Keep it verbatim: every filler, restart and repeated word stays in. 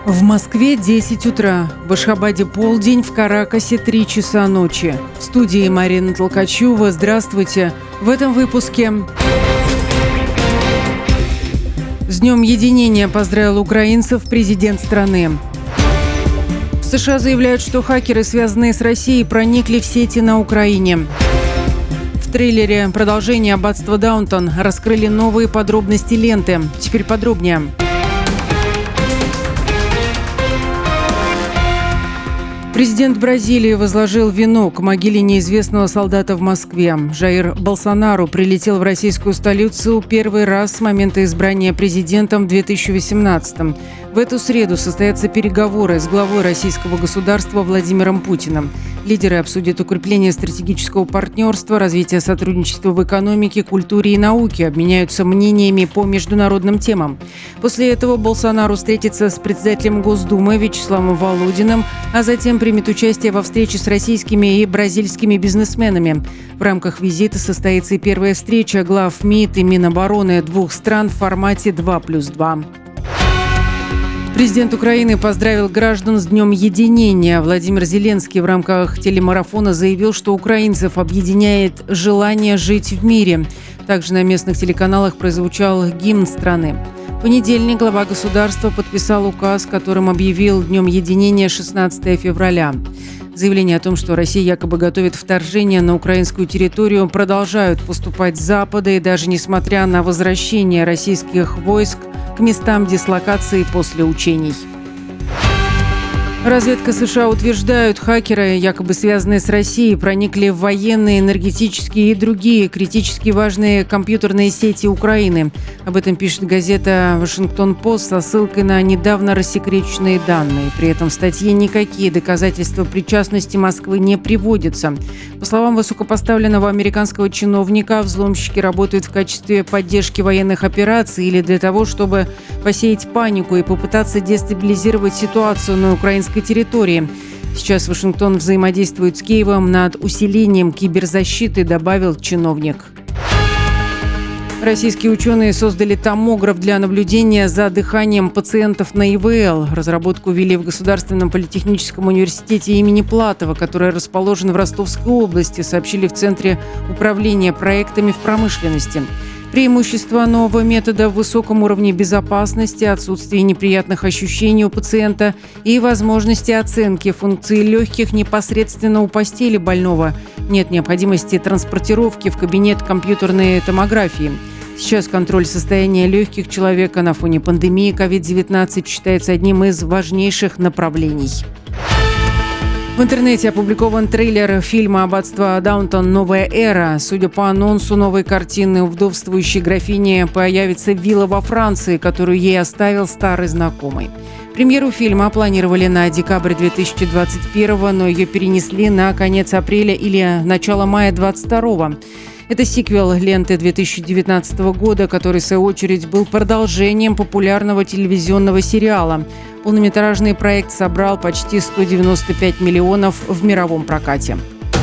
В Москве десять утра, в Ашхабаде полдень, в Каракасе три часа ночи. В студии Марина Толкачева. Здравствуйте. В этом выпуске. С Днем Единения поздравил украинцев президент страны. В США заявляют, что хакеры, связанные с Россией, проникли в сети на Украине. В трейлере продолжения «Аббатства Даунтон» раскрыли новые подробности ленты. Теперь подробнее. Президент Бразилии возложил венок к могиле неизвестного солдата в Москве. Жаир Болсонару прилетел в российскую столицу первый раз с момента избрания президентом в две тысячи восемнадцатом. В эту среду состоятся переговоры с главой российского государства Владимиром Путиным. Лидеры обсудят укрепление стратегического партнерства, развитие сотрудничества в экономике, культуре и науке, обменяются мнениями по международным темам. После этого Болсонару встретится с председателем Госдумы Вячеславом Володиным, а затем примет участие во встрече с российскими и бразильскими бизнесменами. В рамках визита состоится и первая встреча глав МИД и Минобороны двух стран в формате два плюс два. Президент Украины поздравил граждан с Днем Единения. Владимир Зеленский в рамках телемарафона заявил, что украинцев объединяет желание жить в мире. Также на местных телеканалах прозвучал гимн страны. В понедельник глава государства подписал указ, которым объявил Днем Единения шестнадцатого февраля. Заявления о том, что Россия якобы готовит вторжение на украинскую территорию, продолжают поступать с Запада, и даже несмотря на возвращение российских войск к местам дислокации после учений. Разведка США утверждает, хакеры, якобы связанные с Россией, проникли в военные, энергетические и другие критически важные компьютерные сети Украины. Об этом пишет газета «Вашингтон-Пост» со ссылкой на недавно рассекреченные данные. При этом в статье никакие доказательства причастности Москвы не приводятся. По словам высокопоставленного американского чиновника, взломщики работают в качестве поддержки военных операций или для того, чтобы посеять панику и попытаться дестабилизировать ситуацию на украинской территории. Сейчас Вашингтон взаимодействует с Киевом над усилением киберзащиты, добавил чиновник. Российские ученые создали томограф для наблюдения за дыханием пациентов на ИВЛ. Разработку ввели в Государственном политехническом университете имени Платова, который расположен в Ростовской области, сообщили в Центре управления проектами в промышленности. Преимущество нового метода в высоком уровне безопасности, отсутствие неприятных ощущений у пациента и возможности оценки функции легких непосредственно у постели больного. Нет необходимости транспортировки в кабинет компьютерной томографии. Сейчас контроль состояния легких человека на фоне пандемии ковид девятнадцать считается одним из важнейших направлений. В интернете опубликован трейлер фильма «Аббатство Даунтон. Новая эра». Судя по анонсу новой картины, у вдовствующей графини появится вилла во Франции, которую ей оставил старый знакомый. Премьеру фильма планировали на декабрь две тысячи двадцать первого, но ее перенесли на конец апреля или начало мая две тысячи двадцать второго. Это сиквел ленты две тысячи девятнадцатого года, который, в свою очередь, был продолжением популярного телевизионного сериала. Полнометражный проект собрал почти сто девяносто пять миллионов в мировом прокате.